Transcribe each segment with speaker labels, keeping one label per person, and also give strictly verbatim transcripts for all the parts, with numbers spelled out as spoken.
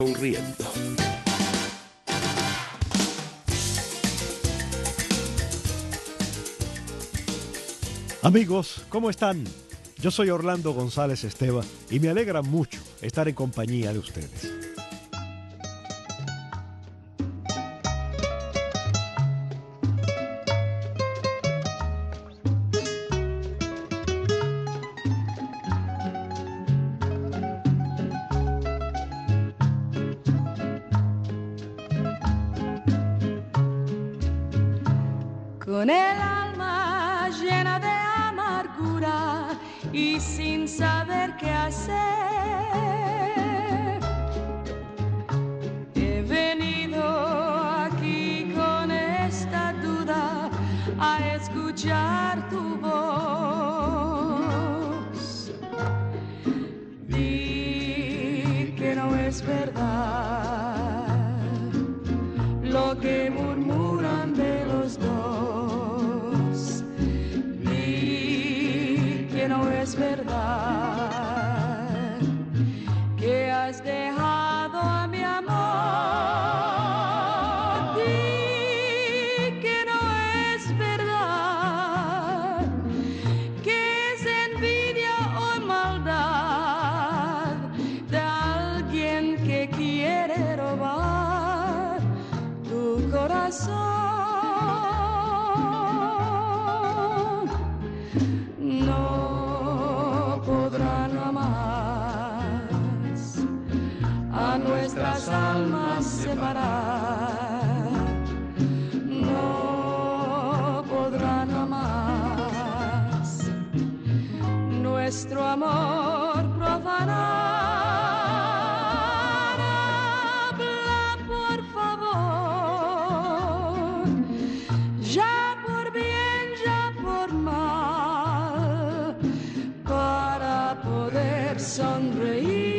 Speaker 1: Sonriendo.
Speaker 2: Amigos, ¿cómo están? Yo soy Orlando González Esteva y me alegra mucho estar en compañía de ustedes.
Speaker 3: Con el alma llena de amargura y sin saber qué hacer, he venido aquí con esta duda a escuchar tu voz. Di que no es verdad lo que murmuran de los dos. No es verdad que has dejado a mi amor. Di que no es verdad que es envidia o maldad de alguien que quiere robar tu corazón. Nuestras almas separar, no podrán jamás nuestro amor profanar. Habla, por favor, ya por bien, ya por mal, para poder sonreír.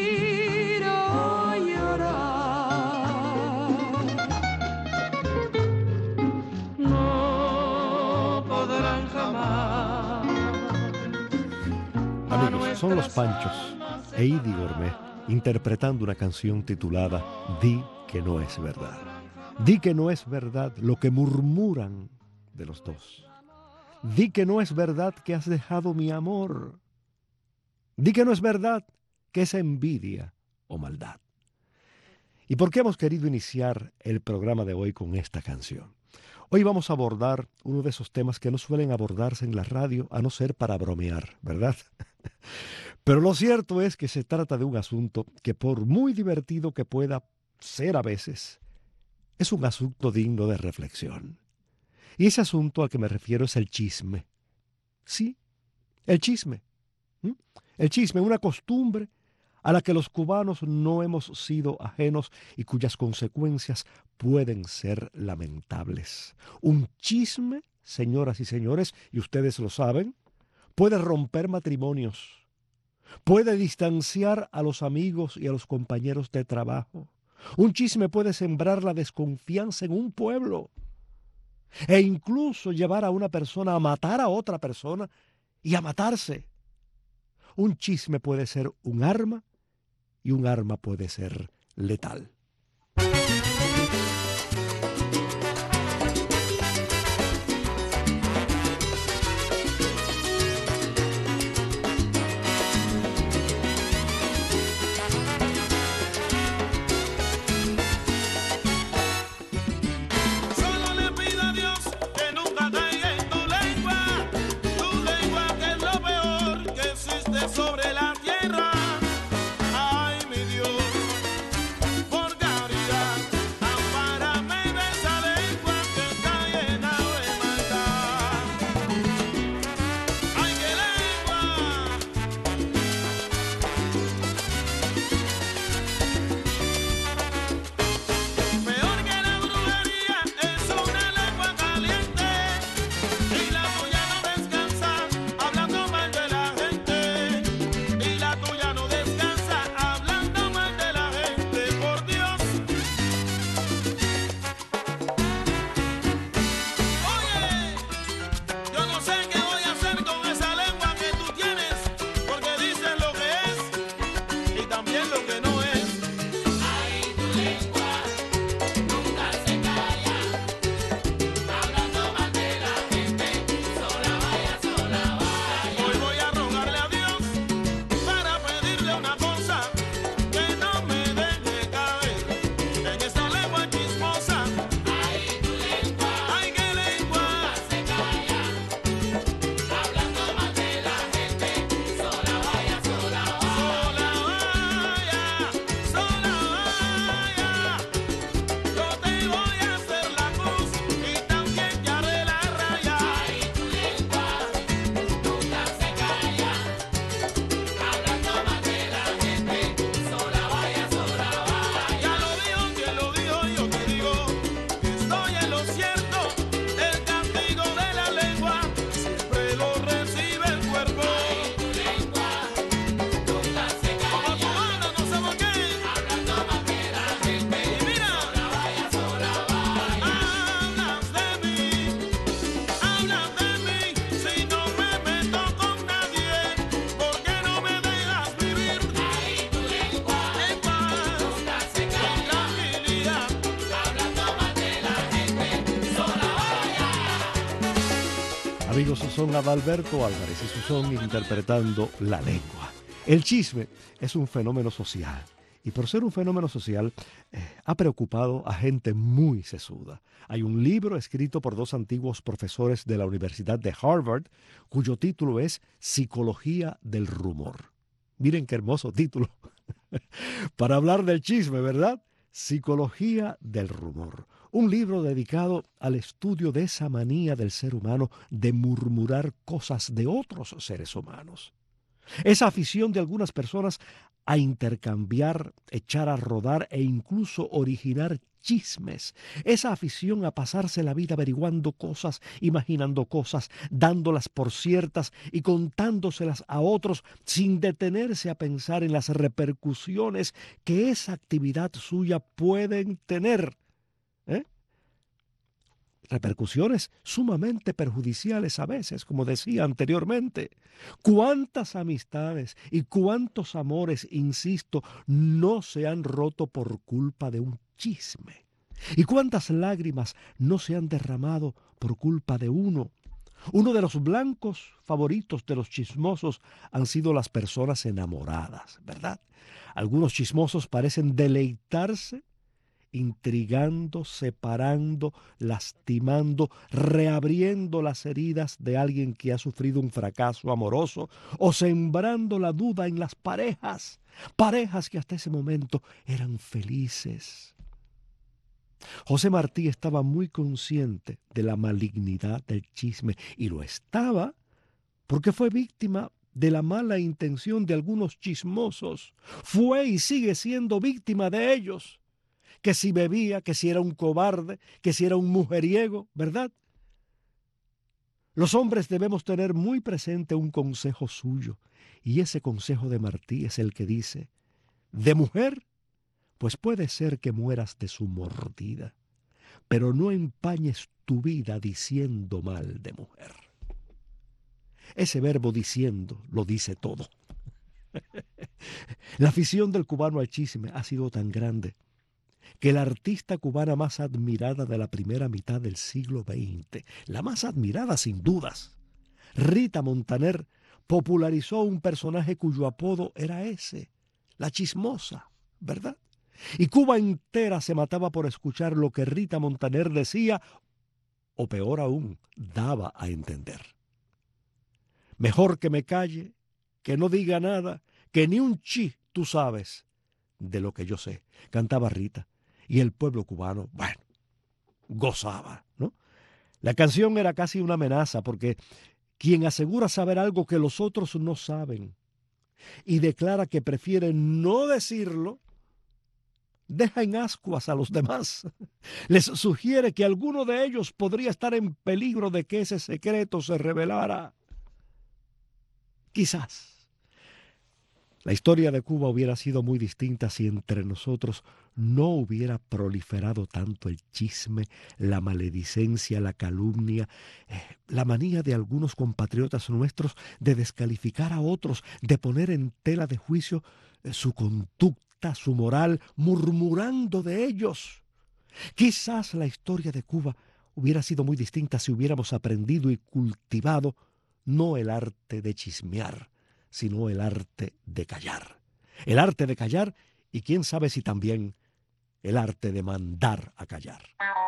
Speaker 2: Amigos, son los Panchos e Idi Gourmet interpretando una canción titulada Di que no es verdad. Di que no es verdad lo que murmuran de los dos. Di que no es verdad que has dejado mi amor. Di que no es verdad que es envidia o maldad. ¿Y por qué hemos querido iniciar el programa de hoy con esta canción? Hoy vamos a abordar uno de esos temas que no suelen abordarse en la radio, a no ser para bromear, ¿verdad? Pero lo cierto es que se trata de un asunto que, por muy divertido que pueda ser a veces, es un asunto digno de reflexión. Y ese asunto al que me refiero es el chisme. Sí, el chisme. ¿Mm? El chisme, una costumbre a la que los cubanos no hemos sido ajenos y cuyas consecuencias pueden ser lamentables. Un chisme, señoras y señores, y ustedes lo saben, puede romper matrimonios, puede distanciar a los amigos y a los compañeros de trabajo. Un chisme puede sembrar la desconfianza en un pueblo e incluso llevar a una persona a matar a otra persona y a matarse. Un chisme puede ser un arma y un arma puede ser letal.
Speaker 4: Sobre la tierra, ay mi Dios, por caridad,
Speaker 2: Amigos, son Adalberto Álvarez y Susón interpretando La Lengua. El chisme es un fenómeno social y por ser un fenómeno social eh, ha preocupado a gente muy sesuda. Hay un libro escrito por dos antiguos profesores de la Universidad de Harvard cuyo título es Psicología del Rumor. Miren qué hermoso título para hablar del chisme, ¿verdad? Psicología del Rumor. Un libro dedicado al estudio de esa manía del ser humano de murmurar cosas de otros seres humanos. Esa afición de algunas personas a intercambiar, echar a rodar e incluso originar chismes. Esa afición a pasarse la vida averiguando cosas, imaginando cosas, dándolas por ciertas y contándoselas a otros sin detenerse a pensar en las repercusiones que esa actividad suya pueden tener. ¿Eh? Repercusiones sumamente perjudiciales a veces, como decía anteriormente. ¿Cuántas amistades y cuántos amores, insisto, no se han roto por culpa de un chisme? ¿Y cuántas lágrimas no se han derramado por culpa de uno? Uno de los blancos favoritos de los chismosos han sido las personas enamoradas, ¿verdad? Algunos chismosos parecen deleitarse intrigando, separando, lastimando, reabriendo las heridas de alguien que ha sufrido un fracaso amoroso o sembrando la duda en las parejas, parejas que hasta ese momento eran felices. José Martí estaba muy consciente de la malignidad del chisme y lo estaba porque fue víctima de la mala intención de algunos chismosos. Fue y sigue siendo víctima de ellos. Que si bebía, que si era un cobarde, que si era un mujeriego, ¿verdad? Los hombres debemos tener muy presente un consejo suyo, y ese consejo de Martí es el que dice, de mujer, pues puede ser que mueras de su mordida, pero no empañes tu vida diciendo mal de mujer. Ese verbo diciendo lo dice todo. La afición del cubano al chisme ha sido tan grande que la artista cubana más admirada de la primera mitad del siglo veinte, la más admirada sin dudas, Rita Montaner, popularizó un personaje cuyo apodo era ese, la chismosa, ¿verdad? Y Cuba entera se mataba por escuchar lo que Rita Montaner decía, o peor aún, daba a entender. Mejor que me calle, que no diga nada, que ni un chi tú sabes de lo que yo sé, cantaba Rita. Y el pueblo cubano, bueno, gozaba, ¿no? La canción era casi una amenaza porque quien asegura saber algo que los otros no saben y declara que prefiere no decirlo, deja en ascuas a los demás. Les sugiere que alguno de ellos podría estar en peligro de que ese secreto se revelara. Quizás la historia de Cuba hubiera sido muy distinta si entre nosotros no hubiera proliferado tanto el chisme, la maledicencia, la calumnia, eh, la manía de algunos compatriotas nuestros de descalificar a otros, de poner en tela de juicio eh, su conducta, su moral, murmurando de ellos. Quizás la historia de Cuba hubiera sido muy distinta si hubiéramos aprendido y cultivado no el arte de chismear, sino el arte de callar. El arte de callar y quién sabe si también el arte de mandar a callar.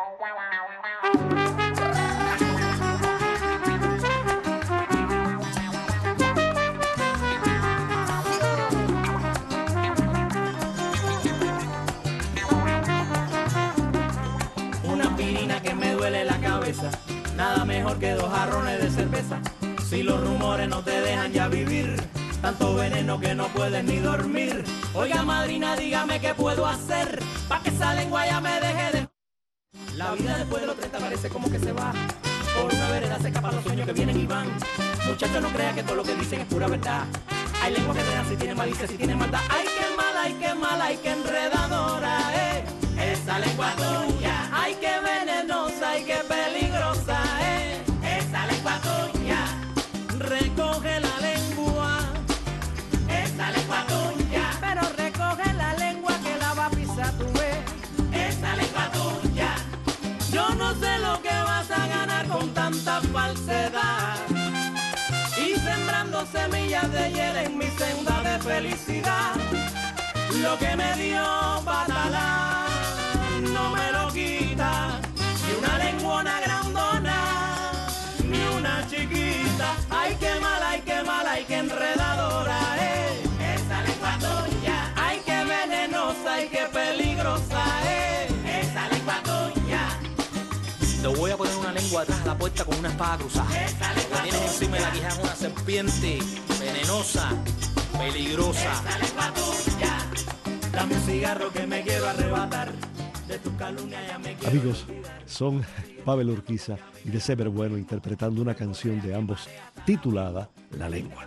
Speaker 1: Una aspirina que me duele la cabeza, nada mejor que dos jarrones de cerveza. Si los rumores no te dejan ya vivir, tanto veneno que no puedes ni dormir. Oiga, madrina, dígame qué puedo hacer pa' que esa lengua ya me deje de... La vida después de los treinta parece como que se va. Por una vereda se escapan los sueños que vienen y van. Muchachos, no crean que todo lo que dicen es pura verdad. Hay lenguas que te dan si tienen malicia, si tienen maldad. Ay, qué mala, ay, qué mala, ay, qué enredadora, eh. Esa lengua tuya, ay, qué venenosa, ay, qué peligrosa, eh. Esa lengua tuya. Recoge la lengua, esa lengua tuya, pero recoge la lengua que la va a pisar tu vez, esa lengua tuya. Yo no sé lo que vas a ganar contando tanta falsedad y sembrando semillas de hiel en mi senda de felicidad. Lo que me dio Batalá no me lo quita ni una lenguona grandona ni una chiquita. Ay, qué mala, ay, qué mala, ay, qué enredadora es esa lengua tuya. Ay, qué venenosa, ay, qué peligrosa es esa lengua tuya.
Speaker 5: Te voy a poner una lengua atrás de la puerta con una espada cruzada. Lo que tienes encima de la quijada es una serpiente venenosa, peligrosa.
Speaker 1: Esa lengua tuya. Dame un cigarro que me quiero arrebatar. De tu calumnia ya me quiero.
Speaker 2: Amigos, son Pavel Urquiza y de Sever Bueno interpretando una canción de ambos titulada La Lengua.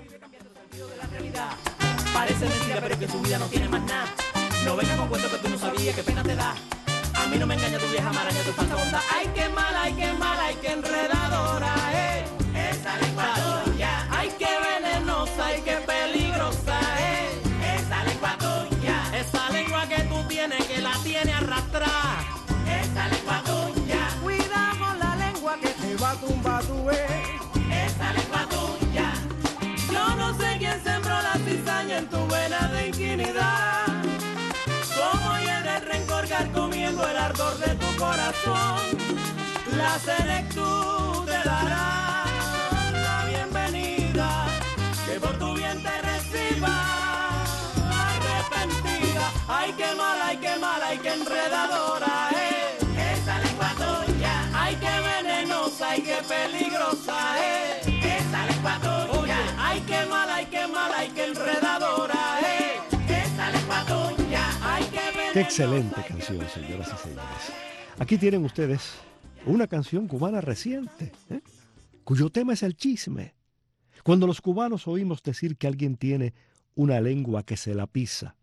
Speaker 1: Parece mentira, pero es que su vida no tiene más nada. No vengas con cuentos que tú no sabías, qué pena te da. A mí no me engaña tu vieja maraña, tu falsa bondad. Ay, qué mala, ay, qué mala, ay, qué enredadora es esa lengua tuya. Ay, qué venenosa, ay, qué peligrosa es esa lengua tuya. Esa lengua que tú tienes, que la tiene arrastrada. Esa lengua tuya.
Speaker 6: Cuidamos la lengua que te va a tumbar tu vez.
Speaker 1: Esa lengua tuya. Yo no sé quién sembró la cizaña en tu vena de infinidad. Como hiere el rencor comiendo el ardor de tu corazón. La senectud te dará la bienvenida, que por tu bien te reciba arrepentida. Ay, qué mala, ay, qué mala, ay, qué enredadora es esa lengua tuya. Ay, qué venenosa, ay, qué peligrosa es esa lengua tuya. Ay, qué mala, ay, qué mala, ay, qué enredadora es esa lengua tuya. Ay, qué venenosa.
Speaker 2: Qué excelente canción, señoras y señores. Aquí tienen ustedes una canción cubana reciente, ¿eh? cuyo tema es el chisme. Cuando los cubanos oímos decir que alguien tiene una lengua que se la pisa,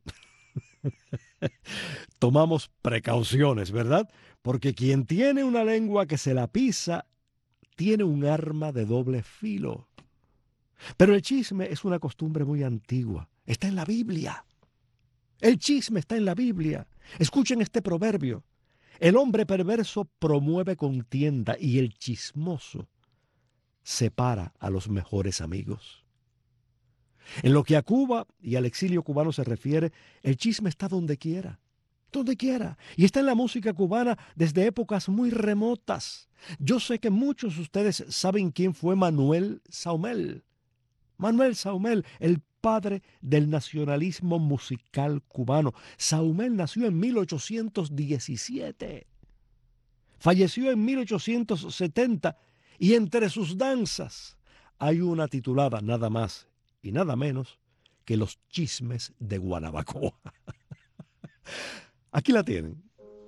Speaker 2: tomamos precauciones, ¿verdad? Porque quien tiene una lengua que se la pisa, tiene un arma de doble filo. Pero el chisme es una costumbre muy antigua. Está en la Biblia. El chisme está en la Biblia. Escuchen este proverbio. El hombre perverso promueve contienda y el chismoso separa a los mejores amigos. En lo que a Cuba y al exilio cubano se refiere, el chisme está donde quiera, donde quiera. Y está en la música cubana desde épocas muy remotas. Yo sé que muchos de ustedes saben quién fue Manuel Saumell. Manuel Saumell, el padre del nacionalismo musical cubano. Saumell nació en mil ochocientos diecisiete. Falleció en mil ochocientos setenta y entre sus danzas hay una titulada nada más y nada menos que Los Chismes de Guanabacoa. Aquí la tienen.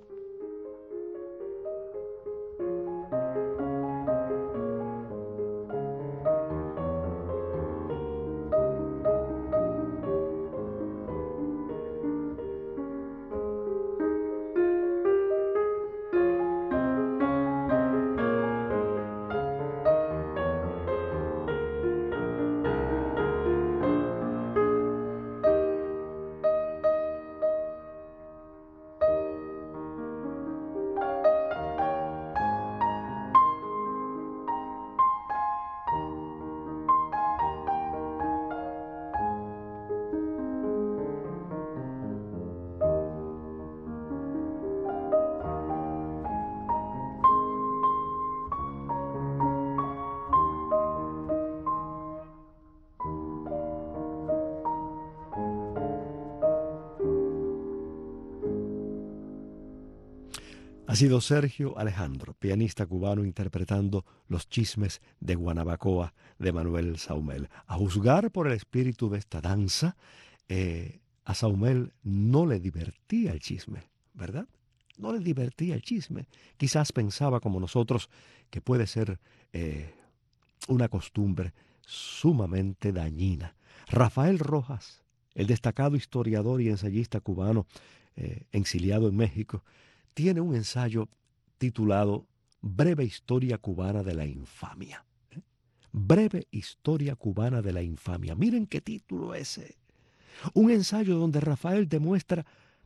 Speaker 2: Ha sido Sergio Alejandro, pianista cubano, interpretando Los Chismes de Guanabacoa de Manuel Saumell. A juzgar por el espíritu de esta danza, eh, a Saumell no le divertía el chisme, ¿verdad? No le divertía el chisme. Quizás pensaba, como nosotros, que puede ser eh, una costumbre sumamente dañina. Rafael Rojas, el destacado historiador y ensayista cubano eh, exiliado en México, tiene un ensayo titulado Breve Historia Cubana de la Infamia. ¿Eh? Breve Historia Cubana de la Infamia. Miren qué título ese. Un ensayo donde Rafael demuestra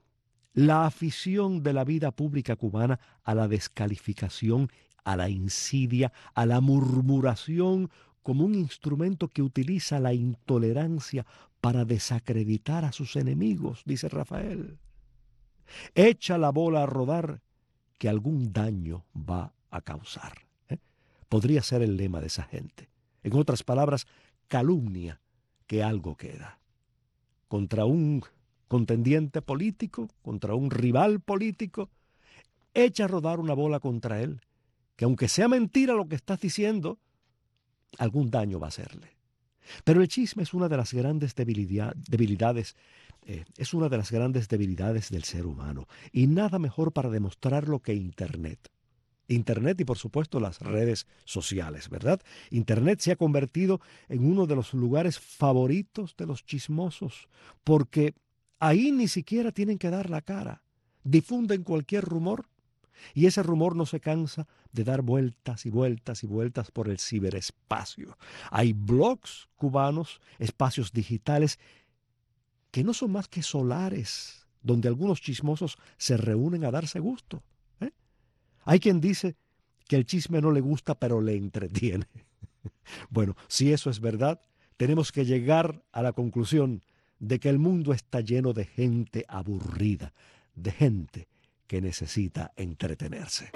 Speaker 2: la afición de la vida pública cubana a la descalificación, a la insidia, a la murmuración como un instrumento que utiliza la intolerancia para desacreditar a sus enemigos, dice Rafael. Echa la bola a rodar que algún daño va a causar. ¿eh? Podría ser el lema de esa gente. En otras palabras, calumnia que algo queda. Contra un contendiente político, contra un rival político, echa a rodar una bola contra él, que aunque sea mentira lo que estás diciendo, algún daño va a hacerle. Pero el chisme es una de las grandes debilidad, debilidades, eh, es una de las grandes debilidades del ser humano. Y nada mejor para demostrarlo que Internet. Internet y por supuesto las redes sociales, ¿verdad? Internet se ha convertido en uno de los lugares favoritos de los chismosos, porque ahí ni siquiera tienen que dar la cara. Difunden cualquier rumor y ese rumor no se cansa de dar vueltas y vueltas y vueltas por el ciberespacio. Hay blogs cubanos, espacios digitales que no son más que solares, donde algunos chismosos se reúnen a darse gusto. ¿eh? Hay quien dice que el chisme no le gusta, pero le entretiene. Bueno, si eso es verdad, tenemos que llegar a la conclusión de que el mundo está lleno de gente aburrida, de gente que necesita entretenerse.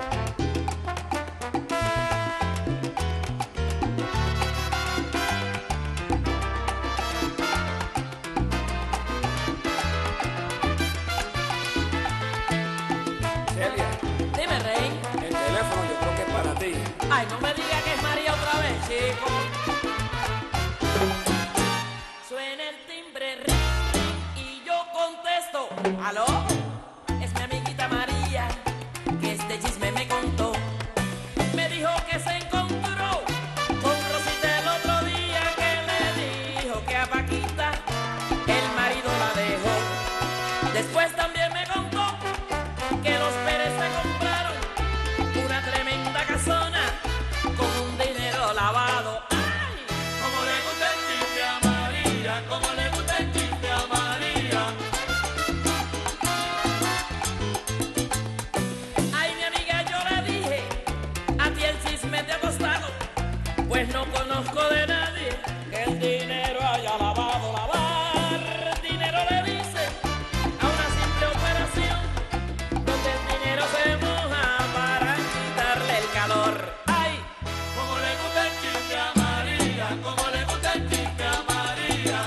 Speaker 6: Celia,
Speaker 7: Dime, Rey.
Speaker 6: el teléfono yo creo que es para ti.
Speaker 7: Ay, no me diga que es María otra vez, chico. Suena el timbre, ring, ring, y yo contesto. ¿Aló? Es mi amiguita María, que este chisme me contó. Me dijo que se encontró con Rosita el otro día, que le dijo que a Paquita el marido la dejó. Después también me contó que los Pérez se compraron una tremenda casona con un dinero lavado. ¡Ay!
Speaker 4: Como le gusta el chiste a María, como le gusta el chiste a María.
Speaker 7: Ay, mi amiga, yo le dije, a ti el chisme te ha costado, pues no conozco de nadie que el dinero haya lavado. Lavar dinero le dice a una simple operación donde el dinero se moja para quitarle el calor. Ay,
Speaker 4: Como le gusta el chiste a María, como le gusta el chiste a María.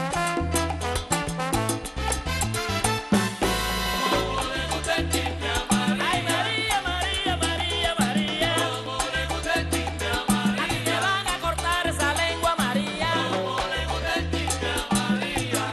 Speaker 4: Como le gusta el chiste a María.
Speaker 7: ay, María, María, María, María.
Speaker 4: Como le gusta el chiste a
Speaker 7: A ti te
Speaker 4: María.
Speaker 7: van a cortar esa lengua, María.
Speaker 4: Como le gusta el chiste a María.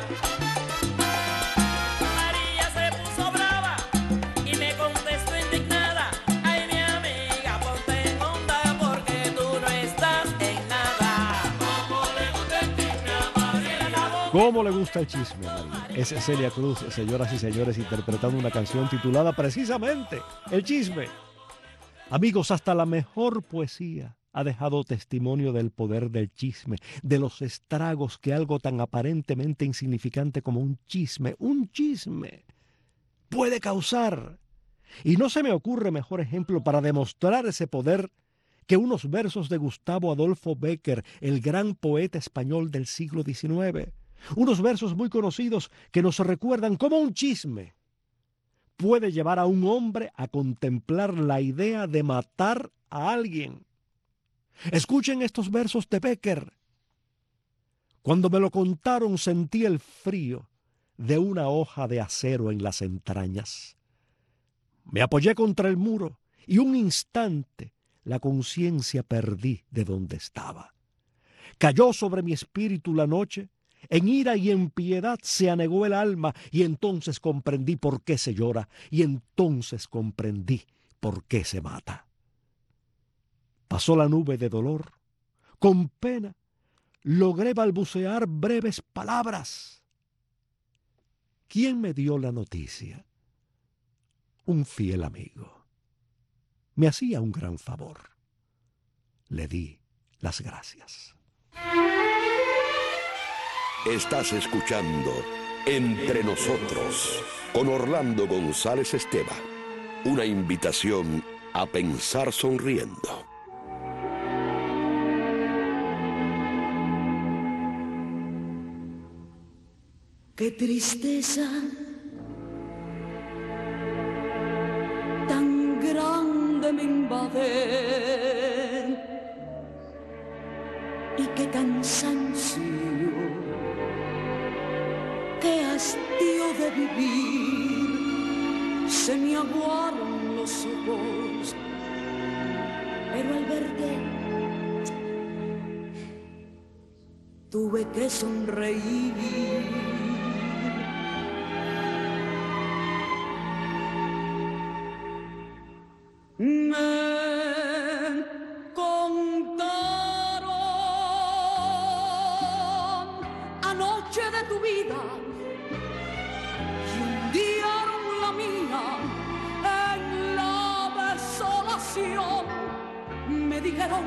Speaker 7: María se puso brava y me contestó indignada. Ay, mi amiga, ponte en onda porque tú no estás en nada.
Speaker 4: Como le gusta el chiste a María.
Speaker 7: Cierra la boca.
Speaker 2: ¿Cómo le gusta el chisme a María? Es Celia Cruz, señoras y señores, interpretando una canción titulada precisamente El chisme. Amigos, hasta la mejor poesía ha dejado testimonio del poder del chisme, de los estragos que algo tan aparentemente insignificante como un chisme, un chisme, puede causar. Y no se me ocurre mejor ejemplo para demostrar ese poder que unos versos de Gustavo Adolfo Bécquer, el gran poeta español del siglo diecinueve. Unos versos muy conocidos que nos recuerdan cómo un chisme puede llevar a un hombre a contemplar la idea de matar a alguien. Escuchen estos versos de Bécquer. Cuando me lo contaron sentí el frío de una hoja de acero en las entrañas. Me apoyé contra el muro y un instante la conciencia perdí de donde estaba. Cayó sobre mi espíritu la noche, en ira y en piedad se anegó el alma, y entonces comprendí por qué se llora, y entonces comprendí por qué se mata. Pasó la nube de dolor, con pena logré balbucear breves palabras. ¿Quién me dio la noticia? Un fiel amigo. Me hacía un gran favor. Le di las gracias.
Speaker 8: Estás escuchando Entre nosotros, con Orlando González Esteva. Una invitación a pensar sonriendo.
Speaker 9: Qué tristeza tan grande me invade y qué cansancio, qué hastío de vivir, se me aguaron los ojos, pero al verte tuve que sonreír. Me contaron anoche de tu vida y hundieron la mía en la desolación. Me dijeron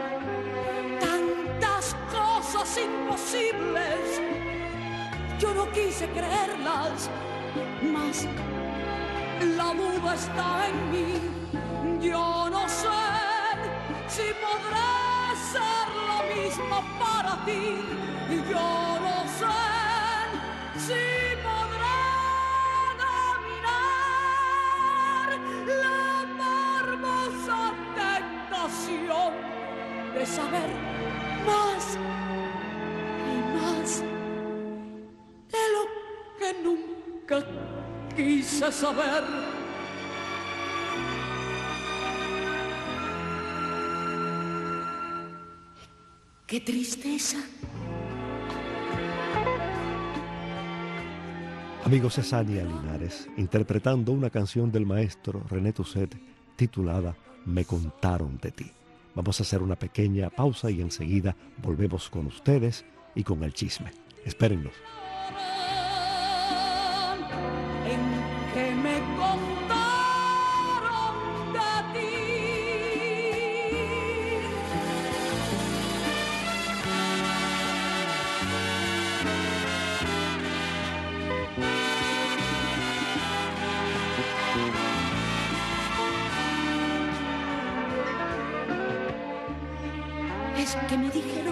Speaker 9: tantas cosas imposibles, yo no quise creerlas, mas la duda está en mí. Yo no sé si podré ser lo mismo para ti. Yo no sé si podré dominar la morbosa tentación de saber más y más de lo que nunca quise saber. ¡Qué tristeza!
Speaker 2: Amigos, es Ania Linares interpretando una canción del maestro René Toussaint titulada Me contaron de ti. Vamos a hacer una pequeña pausa y enseguida volvemos con ustedes y con el chisme. Espérennos.
Speaker 9: En que me contaron de ti. Es que me dijeron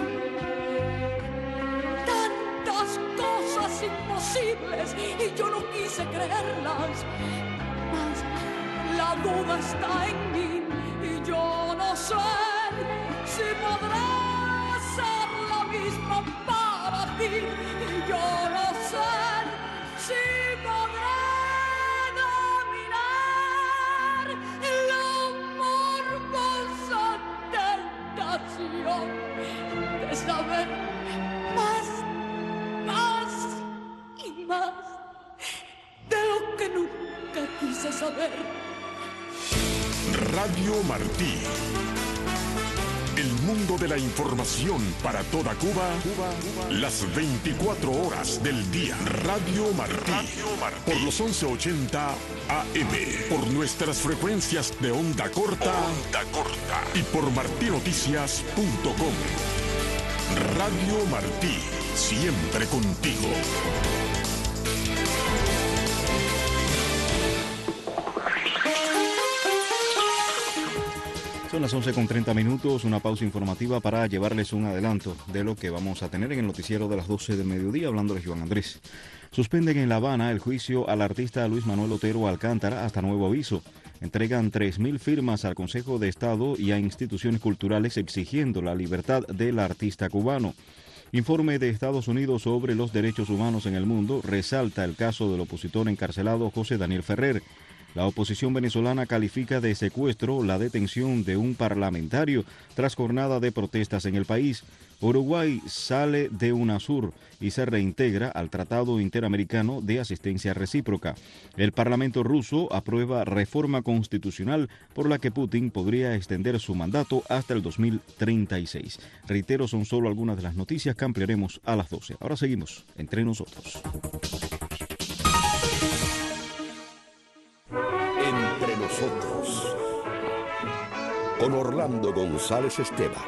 Speaker 9: tantas cosas imposibles y yo no quise creerlas, mas la duda está en mí y yo no sé si podré ser lo mismo para ti y yo no sé si podré dominar la morbosa tentación de saber más, más y más de lo que nunca quise saber.
Speaker 10: Radio Martí. El mundo de la información para toda Cuba, Cuba, Cuba. Las veinticuatro horas del día. Radio Martí. Radio Martí. Por los once ochenta A M. Por nuestras frecuencias de onda corta. Onda corta. Y por martinoticias punto com. Radio Martí. Siempre contigo.
Speaker 11: Son las once con treinta minutos, una pausa informativa para llevarles un adelanto de lo que vamos a tener en el noticiero de las doce del mediodía, hablándoles Joan Andrés. Suspenden en La Habana el juicio al artista Luis Manuel Otero Alcántara hasta nuevo aviso. Entregan tres mil firmas al Consejo de Estado y a instituciones culturales exigiendo la libertad del artista cubano. Informe de Estados Unidos sobre los derechos humanos en el mundo resalta el caso del opositor encarcelado José Daniel Ferrer. La oposición venezolana califica de secuestro la detención de un parlamentario tras jornada de protestas en el país. Uruguay sale de UNASUR y se reintegra al Tratado Interamericano de Asistencia Recíproca. El Parlamento ruso aprueba reforma constitucional por la que Putin podría extender su mandato hasta el dos mil treinta y seis. Reitero, son solo algunas de las noticias que ampliaremos a las doce. Ahora seguimos entre nosotros.
Speaker 8: Entre nosotros, con Orlando González Esteva.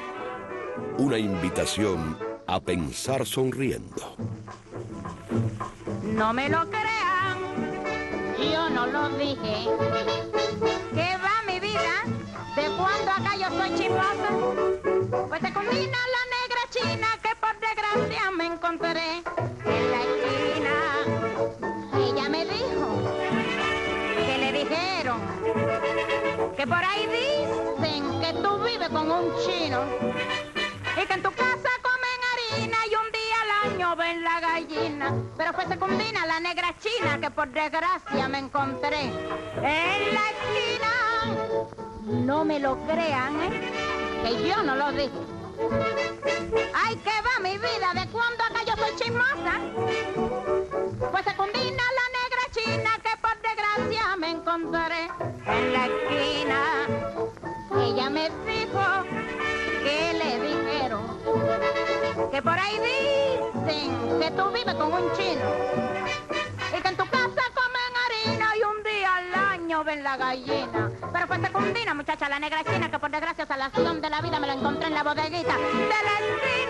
Speaker 8: Una invitación a pensar sonriendo.
Speaker 12: No me lo crean, yo no lo dije. ¿Qué va mi vida? ¿De cuándo acá yo soy chismosa? Pues se combina la negra china que por desgracia me encontré en la esquina. Ella me dijo que le dijeron que por ahí dicen que tú vives con un chino y que en tu casa comen harina y un día al año ven la gallina. Pero fue secundina la negra china que por desgracia me encontré en la esquina. No me lo crean, ¿eh? Que yo no lo dije. Ay, que va mi vida, ¿de cuándo acá yo soy chismosa? Pues secundina la negra china que por desgracia me encontré en la esquina. Ella me dijo que le dijeron que por ahí dicen que tú vives con un chino y que en tu casa comen harina y un día al año ven la gallina. Pero fue secundina, muchacha, la negra china que por desgracia salación de la vida me la encontré en la bodeguita de la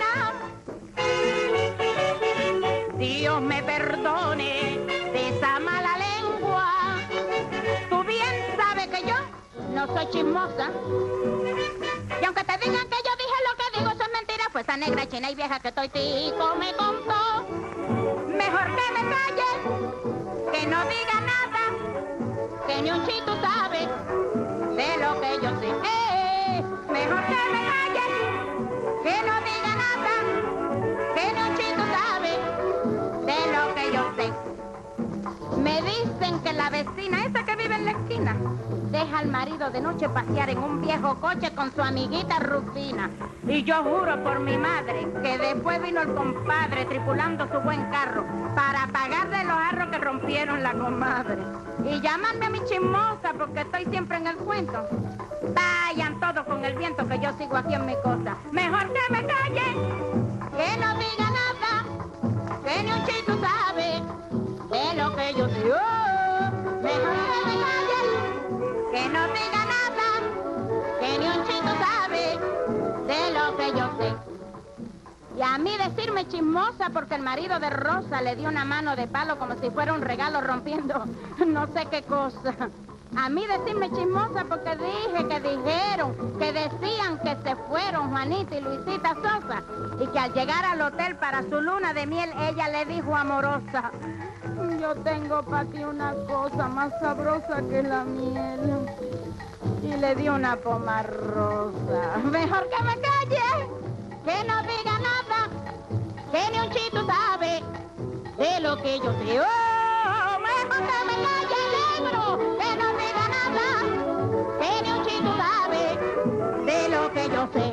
Speaker 12: esquina. Dios me perdone de esa mala lengua. Tú bien sabes que yo no soy chismosa. Y aunque te digan que yo dije lo que digo, eso es mentira, pues esa negra china y vieja que estoy tico me contó. Mejor que me calle, que no diga nada, que ni un chito sabe de lo que yo sé. Eh, mejor que me calle, que no diga nada, que ni un chito sabe de lo que yo sé. Me dicen que la vecina esa que vive en la esquina deja al marido de noche pasear en un viejo coche con su amiguita Rufina. Y yo juro por mi madre que después vino el compadre tripulando su buen carro para pagarle los jarros que rompieron la comadre. Y llamarme a mi chismosa porque estoy siempre en el cuento. Vayan todos con el viento que yo sigo aquí en mi cosa. Mejor que me calle, que no diga nada, que ni un chito sabe de lo que yo sé. Oh, mejor que me calle, que no diga nada, que ni un chito sabe de lo que yo sé. Y a mí decirme chismosa porque el marido de Rosa le dio una mano de palo como si fuera un regalo rompiendo no sé qué cosa. A mí decirme chismosa porque dije que dijeron, que decían que se fueron Juanita y Luisita Sosa y que al llegar al hotel para su luna de miel ella le dijo amorosa: yo tengo para ti una cosa más sabrosa que la miel. Y le dio una poma rosa. Mejor que me calle, que no diga nada, que ni un chito sabe de lo que yo sé. Oh, mejor que me calle, negro, que no diga nada, que ni un chito sabe de lo que yo sé.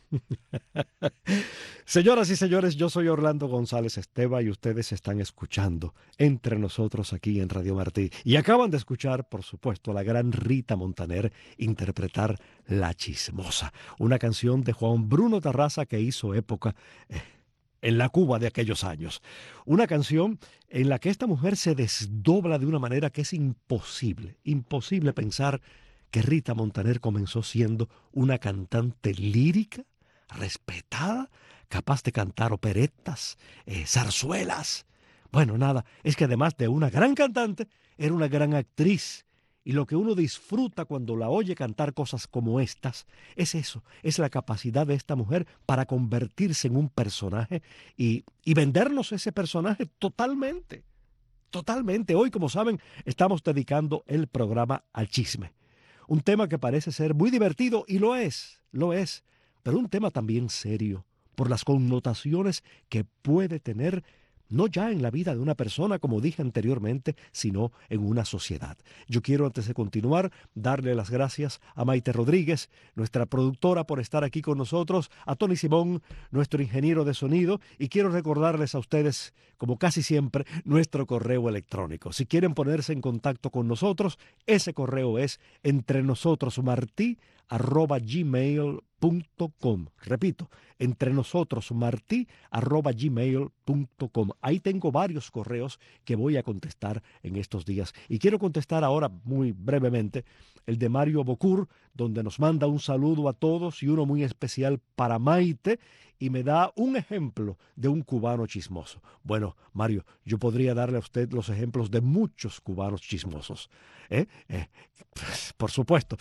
Speaker 2: Señoras y señores, yo soy Orlando González Esteva y ustedes están escuchando Entre Nosotros aquí en Radio Martí. Y acaban de escuchar, por supuesto, a la gran Rita Montaner interpretar La Chismosa, una canción de Juan Bruno Tarraza que hizo época eh, en la Cuba de aquellos años. Una canción en la que esta mujer se desdobla de una manera que es imposible, imposible pensar que Rita Montaner comenzó siendo una cantante lírica, respetada, capaz de cantar operetas, eh, zarzuelas. Bueno, nada, es que además de una gran cantante, era una gran actriz. Y lo que uno disfruta cuando la oye cantar cosas como estas, es eso, es la capacidad de esta mujer para convertirse en un personaje y, y vendernos ese personaje totalmente, totalmente. Hoy, como saben, estamos dedicando el programa al chisme. Un tema que parece ser muy divertido, y lo es, lo es, pero un tema también serio, por las connotaciones que puede tener, no ya en la vida de una persona, como dije anteriormente, sino en una sociedad. Yo quiero, antes de continuar, darle las gracias a Maite Rodríguez, nuestra productora, por estar aquí con nosotros, a Tony Simón, nuestro ingeniero de sonido, y quiero recordarles a ustedes, como casi siempre, nuestro correo electrónico. Si quieren ponerse en contacto con nosotros, ese correo es entrenosotrosmartí arroba gmail punto com. Repito, entrenosotrosmartí arroba gmail punto com. Ahí tengo varios correos que voy a contestar en estos días. Y quiero contestar ahora muy brevemente el de Mario Bocur, donde nos manda un saludo a todos y uno muy especial para Maite, y me da un ejemplo de un cubano chismoso. Bueno, Mario, yo podría darle a usted los ejemplos de muchos cubanos chismosos. ¿Eh? Eh, pues, por supuesto.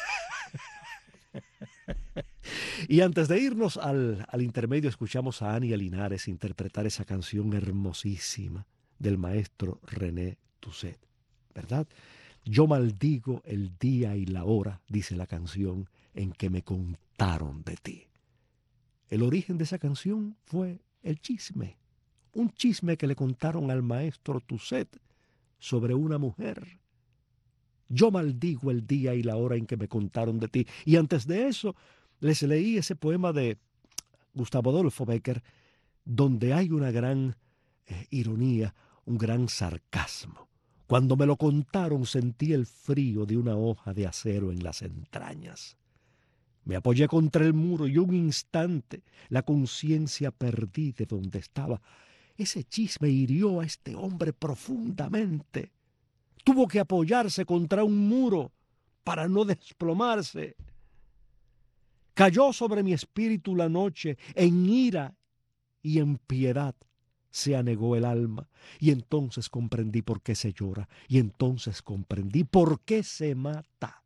Speaker 2: Y antes de irnos al, al intermedio, escuchamos a Ania Linares interpretar esa canción hermosísima del maestro René Tusset, ¿verdad? Yo maldigo el día y la hora, dice la canción, en que me contaron de ti. El origen de esa canción fue el chisme, un chisme que le contaron al maestro Tusset sobre una mujer. Yo maldigo el día y la hora en que me contaron de ti. Y antes de eso, les leí ese poema de Gustavo Adolfo Bécquer, donde hay una gran eh, ironía, un gran sarcasmo. Cuando me lo contaron, sentí el frío de una hoja de acero en las entrañas. Me apoyé contra el muro y un instante la conciencia perdí de donde estaba. Ese chisme hirió a este hombre profundamente. Tuvo que apoyarse contra un muro para no desplomarse. Cayó sobre mi espíritu la noche, en ira y en piedad se anegó el alma. Y entonces comprendí por qué se llora, y entonces comprendí por qué se mata.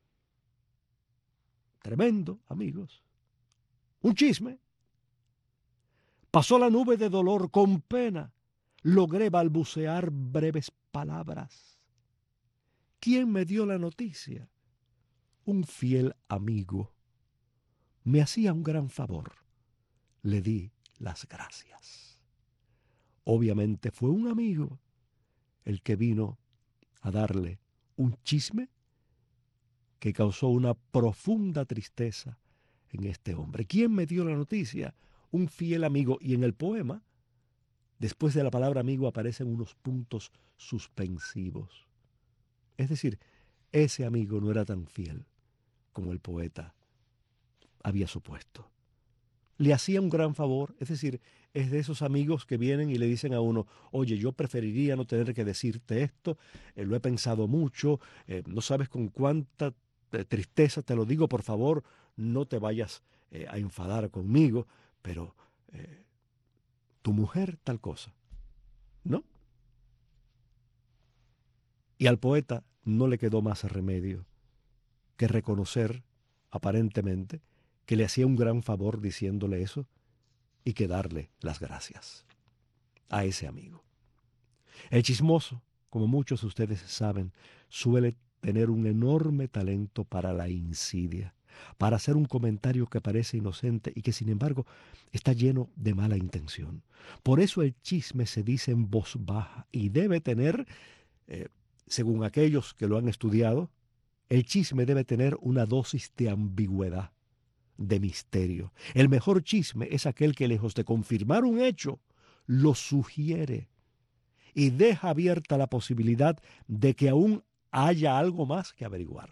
Speaker 2: Tremendo, amigos. Un chisme. Pasó la nube de dolor con pena. Logré balbucear breves palabras. ¿Quién me dio la noticia? Un fiel amigo. Me hacía un gran favor. Le di las gracias. Obviamente fue un amigo el que vino a darle un chisme que causó una profunda tristeza en este hombre. ¿Quién me dio la noticia? Un fiel amigo. Y en el poema, después de la palabra amigo, aparecen unos puntos suspensivos. Es decir, ese amigo no era tan fiel como el poeta había supuesto. Le hacía un gran favor, es decir, es de esos amigos que vienen y le dicen a uno, oye, yo preferiría no tener que decirte esto, eh, lo he pensado mucho, eh, no sabes con cuánta eh, tristeza te lo digo, por favor, no te vayas eh, a enfadar conmigo, pero eh, tu mujer tal cosa, ¿no? Y al poeta no le quedó más remedio que reconocer, aparentemente, que le hacía un gran favor diciéndole eso y que darle las gracias a ese amigo. El chismoso, como muchos de ustedes saben, suele tener un enorme talento para la insidia, para hacer un comentario que parece inocente y que sin embargo está lleno de mala intención. Por eso el chisme se dice en voz baja y debe tener, eh, según aquellos que lo han estudiado, el chisme debe tener una dosis de ambigüedad, de misterio. El mejor chisme es aquel que, lejos de confirmar un hecho, lo sugiere y deja abierta la posibilidad de que aún haya algo más que averiguar.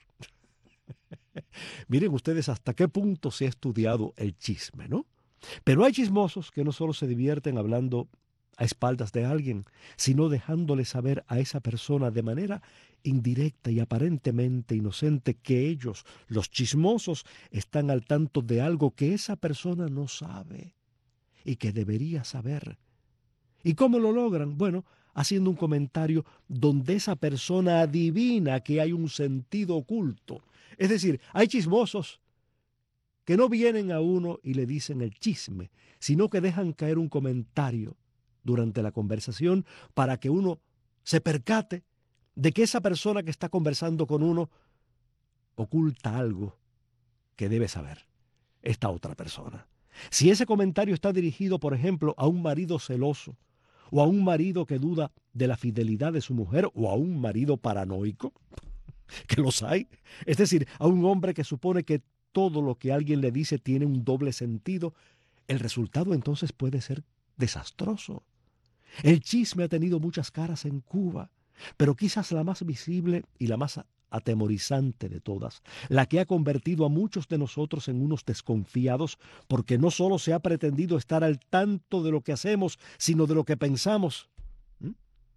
Speaker 2: Miren ustedes hasta qué punto se ha estudiado el chisme, ¿no? Pero hay chismosos que no solo se divierten hablando a espaldas de alguien, sino dejándole saber a esa persona de manera indirecta y aparentemente inocente que ellos, los chismosos, están al tanto de algo que esa persona no sabe y que debería saber. ¿Y cómo lo logran? Bueno, haciendo un comentario donde esa persona adivina que hay un sentido oculto. Es decir, hay chismosos que no vienen a uno y le dicen el chisme, sino que dejan caer un comentario durante la conversación para que uno se percate de que esa persona que está conversando con uno oculta algo que debe saber esta otra persona. Si ese comentario está dirigido, por ejemplo, a un marido celoso, o a un marido que duda de la fidelidad de su mujer, o a un marido paranoico, que los hay, es decir, a un hombre que supone que todo lo que alguien le dice tiene un doble sentido, el resultado entonces puede ser desastroso. El chisme ha tenido muchas caras en Cuba, pero quizás la más visible y la más atemorizante de todas, la que ha convertido a muchos de nosotros en unos desconfiados, porque no solo se ha pretendido estar al tanto de lo que hacemos, sino de lo que pensamos. ¿Mm?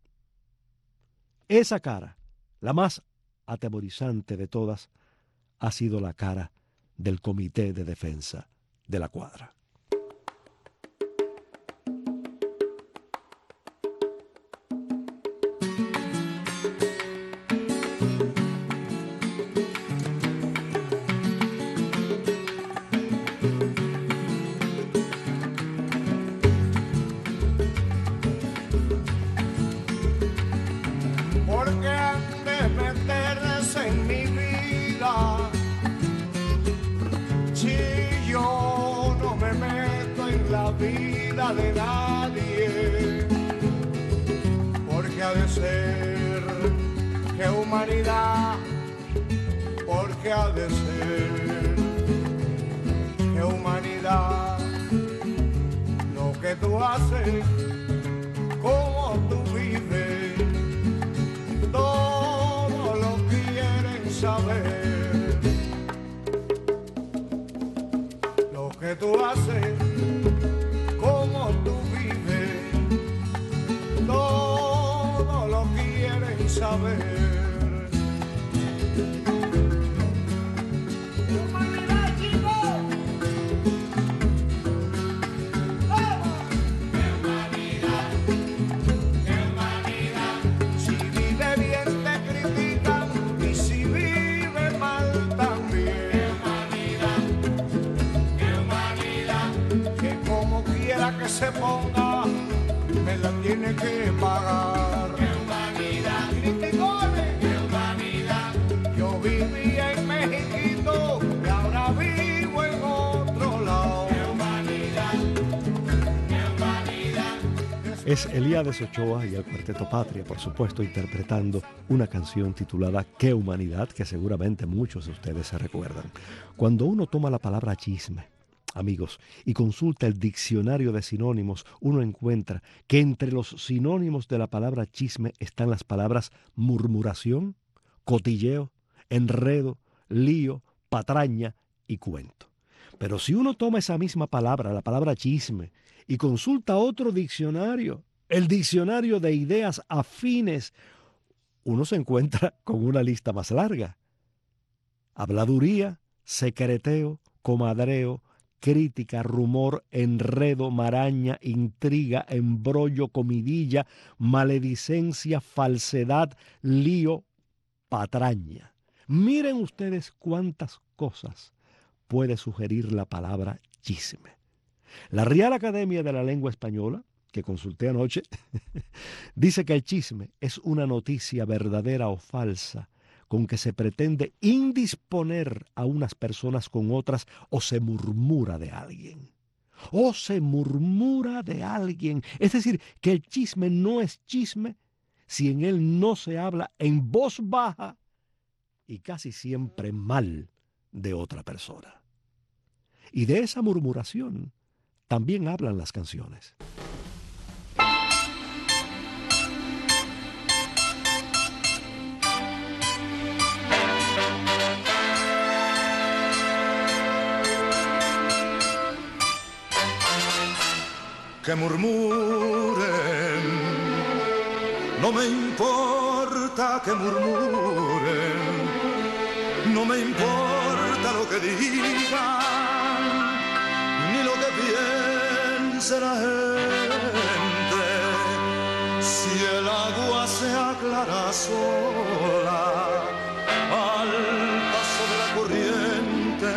Speaker 2: Esa cara, la más atemorizante de todas, ha sido la cara del Comité de Defensa de la Cuadra.
Speaker 13: vida de nadie, porque ha de ser que humanidad, porque ha de ser que humanidad, lo que tú haces, cómo tú vives, todo lo quieren saber, lo que tú haces, cómo tú vives, todo lo quieren saber. Que se ponga, me la tiene que pagar. ¡Qué humanidad! ¡Criticones! ¡Qué humanidad! Yo vivía en México y ahora vivo en otro lado. ¡Qué humanidad! ¡Qué humanidad!
Speaker 2: Es Elías Ochoa y el Cuarteto Patria, por supuesto, interpretando una canción titulada Qué humanidad, que seguramente muchos de ustedes se recuerdan. Cuando uno toma la palabra chisme, amigos, y consulta el diccionario de sinónimos, uno encuentra que entre los sinónimos de la palabra chisme están las palabras murmuración, cotilleo, enredo, lío, patraña y cuento. Pero si uno toma esa misma palabra, la palabra chisme, y consulta otro diccionario, el diccionario de ideas afines, uno se encuentra con una lista más larga. Habladuría, secreteo, comadreo, crítica, rumor, enredo, maraña, intriga, embrollo, comidilla, maledicencia, falsedad, lío, patraña. Miren ustedes cuántas cosas puede sugerir la palabra chisme. La Real Academia de la Lengua Española, que consulté anoche, dice que el chisme es una noticia verdadera o falsa con que se pretende indisponer a unas personas con otras o se murmura de alguien. O se murmura de alguien. Es decir, que el chisme no es chisme si en él no se habla en voz baja y casi siempre mal de otra persona. Y de esa murmuración también hablan las canciones.
Speaker 14: Que murmuren, no me importa que murmuren, no me importa lo que digan, ni lo que piense la gente, si el agua se aclara sola al paso de la corriente.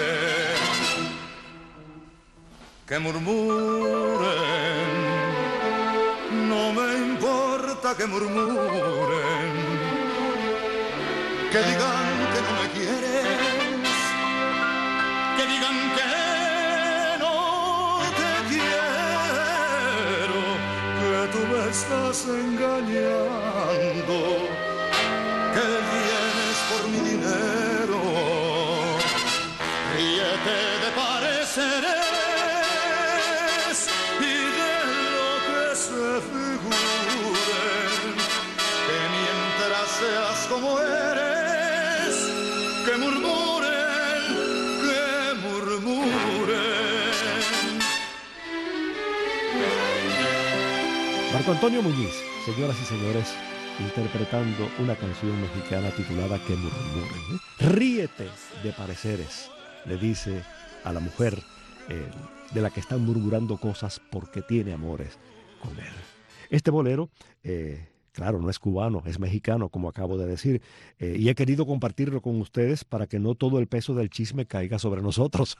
Speaker 14: Que murmuren, no me importa que murmuren, que digan que no me quieres, que digan que no te quiero, que tú me estás engañando, que vienes por mi dinero, ríete de pareceres. Seas como eres, que murmuren, que murmuren.
Speaker 2: Marco Antonio Muñiz, señoras y señores, interpretando una canción mexicana titulada Que murmuren. ¿eh? Ríete de pareceres, le dice a la mujer eh, de la que están murmurando cosas porque tiene amores con él. Este bolero... Eh, Claro, no es cubano, es mexicano, como acabo de decir, eh, y he querido compartirlo con ustedes para que no todo el peso del chisme caiga sobre nosotros.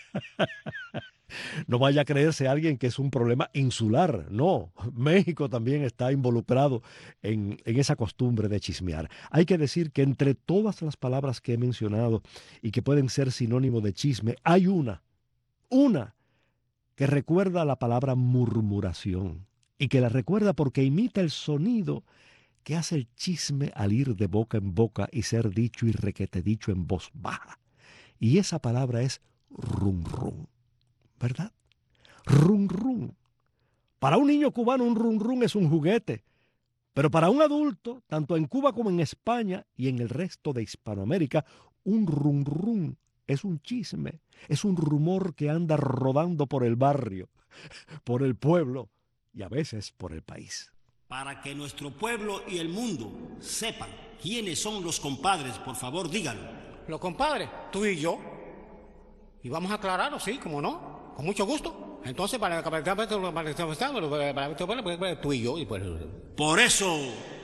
Speaker 2: No vaya a creerse alguien que es un problema insular, no. México también está involucrado en, en esa costumbre de chismear. Hay que decir que entre todas las palabras que he mencionado y que pueden ser sinónimo de chisme, hay una, una que recuerda la palabra murmuración y que la recuerda porque imita el sonido que hace el chisme al ir de boca en boca y ser dicho y requete dicho en voz baja. Y esa palabra es rum rum, ¿verdad? Rum rum. Para un niño cubano un rum rum es un juguete, pero para un adulto, tanto en Cuba como en España y en el resto de Hispanoamérica, un rum rum es un chisme, es un rumor que anda rodando por el barrio, por el pueblo y a veces por el país.
Speaker 15: Para que nuestro pueblo y el mundo sepan quiénes son los compadres, por favor, díganlo.
Speaker 16: Los compadres, tú y yo. Y vamos a aclararlo, sí, como no, con mucho gusto. Entonces, para para tú y yo. Y pues,
Speaker 15: por eso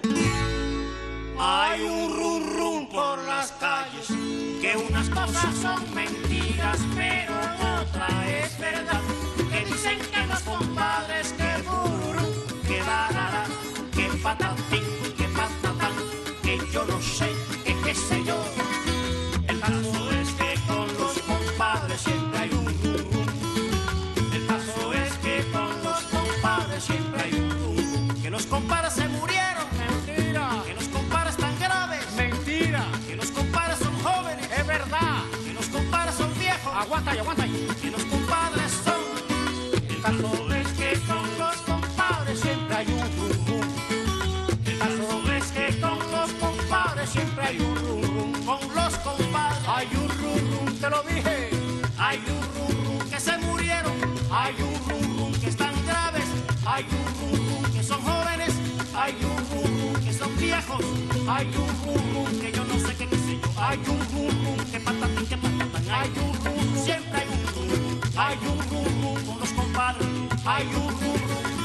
Speaker 15: hay un rum rum por las calles, que unas cosas son mentiras, pero otra es verdad. Que dicen que los compadres, que bururu, que barara, que patatín, que patatán, que yo no sé, que qué sé yo. El caso es que con los compadres siempre hay un rum rum. El caso es que con los compadres siempre hay un rum rum. Que los compadres se murieron, mentira. Que los compadres están graves, mentira. Que los compadres son jóvenes, es verdad. Que los compadres son viejos, aguanta y aguanta y. Que los compadres son. El caso es que con los compadres siempre hay un rum rum. El caso es que con los compadres siempre hay un rum rum. Con los compadres hay un rum rum, te lo dije. Hay un rum rum que se murieron. Hay un rum rum que están graves. Hay un rum rum que son jóvenes. Hay un rum rum que son viejos. Hay un rum rum que yo no sé qué, qué sé yo. Hay un rum rum que patatín, que patatán. Hay un rum rum, siempre hay un rum rum. Hay un rum rum con los compadres. Hay un rum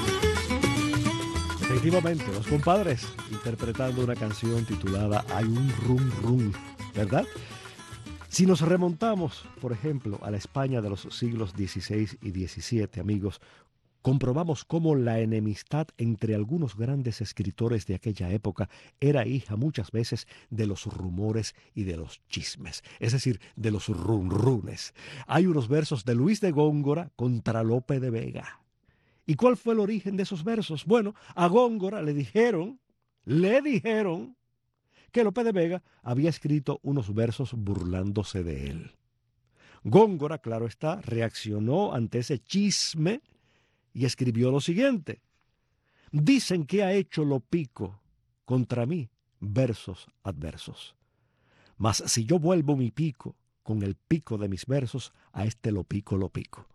Speaker 15: rum.
Speaker 2: Efectivamente, los compadres interpretando una canción titulada Hay un rum rum, ¿verdad? Si nos remontamos, por ejemplo, a la España de los siglos dieciséis y diecisiete, amigos, comprobamos cómo la enemistad entre algunos grandes escritores de aquella época era hija muchas veces de los rumores y de los chismes, es decir, de los runrunes. Hay unos versos de Luis de Góngora contra Lope de Vega. ¿Y cuál fue el origen de esos versos? Bueno, a Góngora le dijeron, le dijeron que Lope de Vega había escrito unos versos burlándose de él. Góngora, claro está, reaccionó ante ese chisme y escribió lo siguiente: dicen que ha hecho Lopico contra mí versos adversos, mas si yo vuelvo mi pico con el pico de mis versos, a este Lopico lo pico.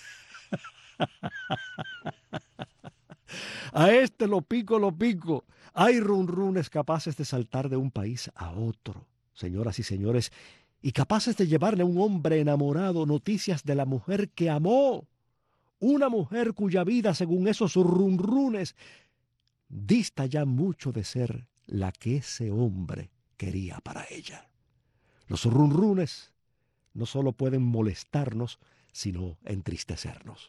Speaker 2: A este lo pico, lo pico. Hay runrunes capaces de saltar de un país a otro, señoras y señores, y capaces de llevarle a un hombre enamorado noticias de la mujer que amó. Una mujer cuya vida, según esos runrunes, dista ya mucho de ser la que ese hombre quería para ella. Los runrunes no solo pueden molestarnos, sino entristecernos.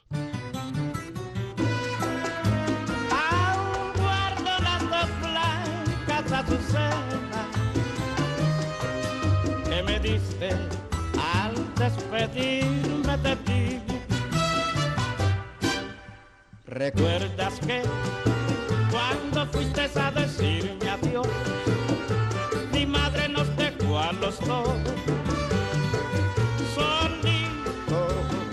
Speaker 17: Aún guardo las dos blancas azucenas que me diste al despedirme de ti. ¿Recuerdas que cuando fuiste a decirme adiós, mi madre nos dejó a los dos solitos?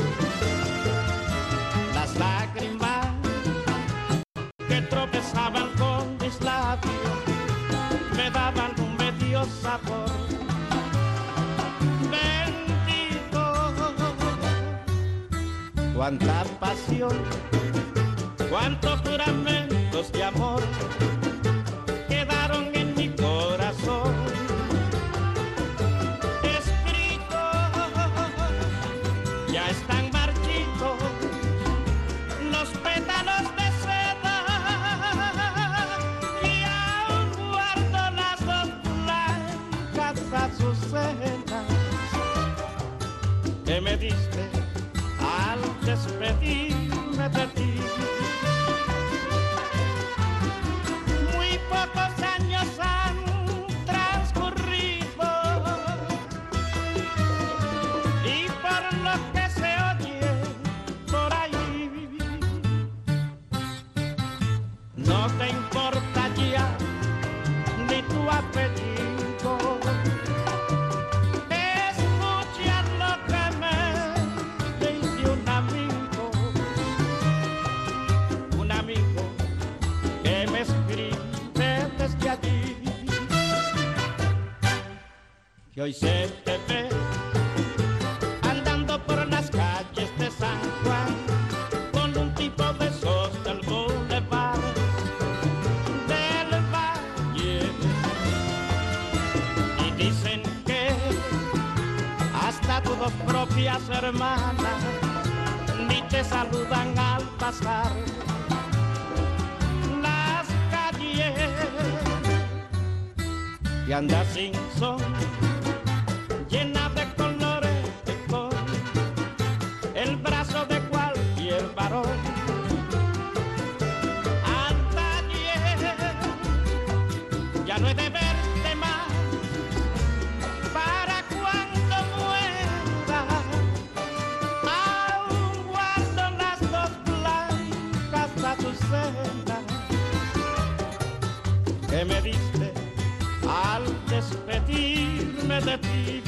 Speaker 17: Las lágrimas que tropezaban con mis labios me daban un medio sabor bendito. Cuánta pasión, cuántos juramentos de amor quedaron en mi corazón escritos. Ya están marchitos los pétalos de seda y aún guardo las dos blancas azucenas que me diste al despedirme de ti. Muy pocos años han transcurrido y por lo que se oye por ahí que hoy se te ve andando por las calles de San Juan con un tipo de esos del Boulevard del Valle. Y dicen que hasta tus dos propias hermanas ni te saludan al pasar las calles. Y anda sin son, llena de colores de col, el brazo de cualquier varón. Hasta ayer ya no he de verte más, para cuando muera aún guardo las dos blancas azucenas que me diste al despedirme de ti.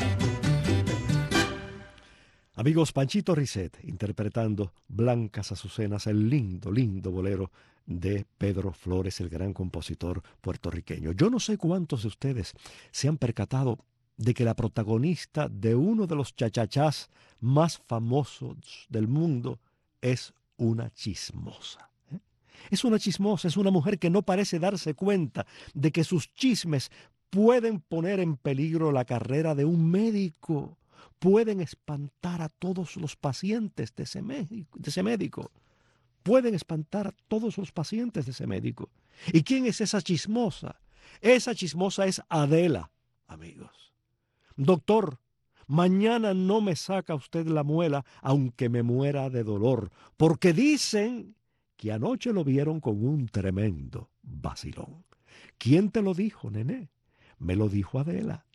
Speaker 2: Amigos, Panchito Risset interpretando Blancas Azucenas, el lindo, lindo bolero de Pedro Flores, el gran compositor puertorriqueño. Yo no sé cuántos de ustedes se han percatado de que la protagonista de uno de los chachachás más famosos del mundo es una chismosa. Es una chismosa, es una mujer que no parece darse cuenta de que sus chismes pueden poner en peligro la carrera de un médico, pueden espantar a todos los pacientes de ese médico, de ese médico. Pueden espantar a todos los pacientes de ese médico. ¿Y quién es esa chismosa? Esa chismosa es Adela, amigos. Doctor, mañana no me saca usted la muela, aunque me muera de dolor, porque dicen que anoche lo vieron con un tremendo vacilón. ¿Quién te lo dijo, nené? Me lo dijo Adela.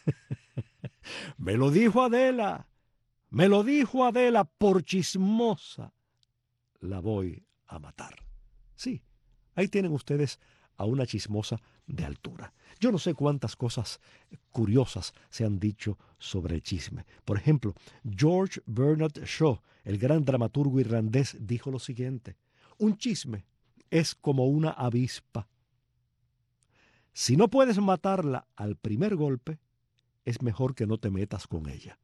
Speaker 2: Me lo dijo Adela. Me lo dijo Adela, por chismosa la voy a matar. Sí, ahí tienen ustedes a una chismosa de altura. Yo no sé cuántas cosas curiosas se han dicho sobre el chisme. Por ejemplo, George Bernard Shaw, el gran dramaturgo irlandés, dijo lo siguiente: un chisme es como una avispa. Si no puedes matarla al primer golpe, es mejor que no te metas con ella.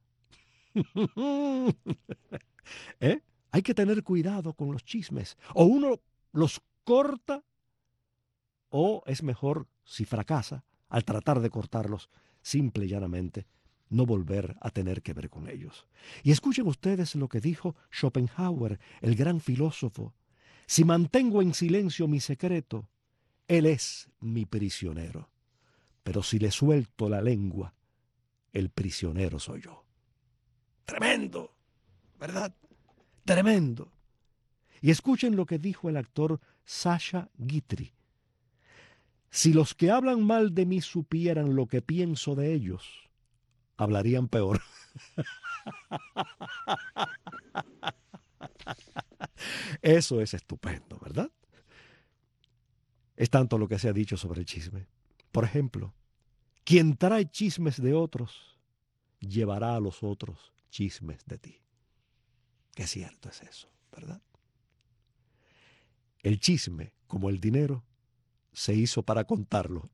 Speaker 2: ¿Eh? Hay que tener cuidado con los chismes. O uno los corta, o es mejor, si fracasa, al tratar de cortarlos, simple y llanamente, no volver a tener que ver con ellos. Y escuchen ustedes lo que dijo Schopenhauer, el gran filósofo. Si mantengo en silencio mi secreto, él es mi prisionero. Pero si le suelto la lengua, el prisionero soy yo. Tremendo, ¿verdad? Tremendo. Y escuchen lo que dijo el actor Sacha Guitry. Si los que hablan mal de mí supieran lo que pienso de ellos, hablarían peor. Eso es estupendo, ¿verdad? Es tanto lo que se ha dicho sobre el chisme. Por ejemplo, quien trae chismes de otros, llevará a los otros chismes de ti. Qué cierto es eso, ¿verdad? El chisme, como el dinero, se hizo para contarlo.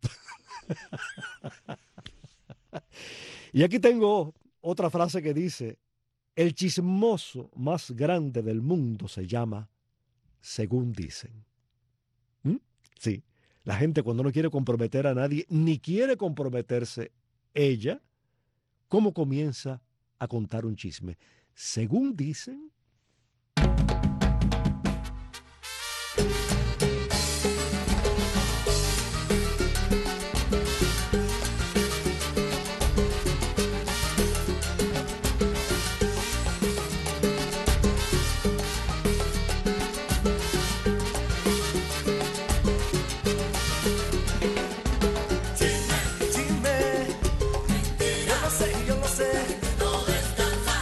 Speaker 2: Y aquí tengo otra frase que dice: el chismoso más grande del mundo se llama según dicen. ¿Mm? Sí, la gente cuando no quiere comprometer a nadie, ni quiere comprometerse ella, ¿cómo comienza a contar un chisme? Según dicen.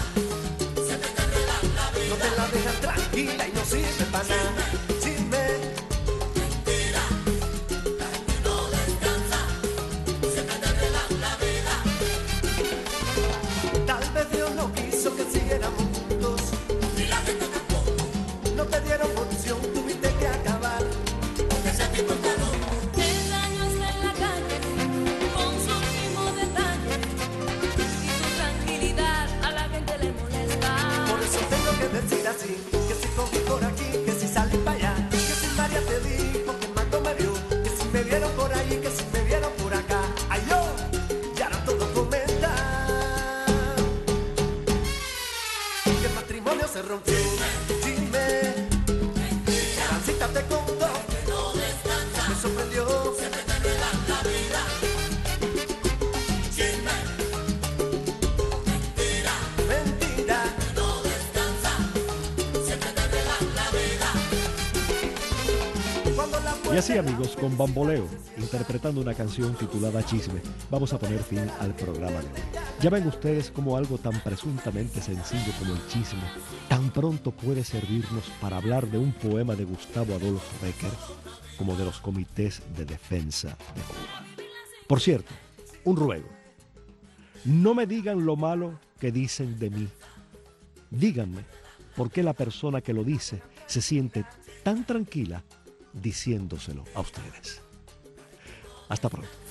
Speaker 6: Tranquila y no sirve para nada. Chisme,
Speaker 18: se rompió. Dime, Carrancita te contó que no descansa. Me sorprendió, siempre te enredan la vida. Chisme, mentira, mentira, que no descansa. Siempre te enredan la vida. Cuando la
Speaker 2: Y así, amigos, con Bamboleo, interpretando una canción titulada Chisme, vamos a poner fin al programa de hoy. Ya ven ustedes cómo algo tan presuntamente sencillo como el chisme tan pronto puede servirnos para hablar de un poema de Gustavo Adolfo Bécquer como de los comités de defensa de Cuba. Por cierto, un ruego. No me digan lo malo que dicen de mí. Díganme por qué la persona que lo dice se siente tan tranquila diciéndoselo a ustedes. Hasta pronto.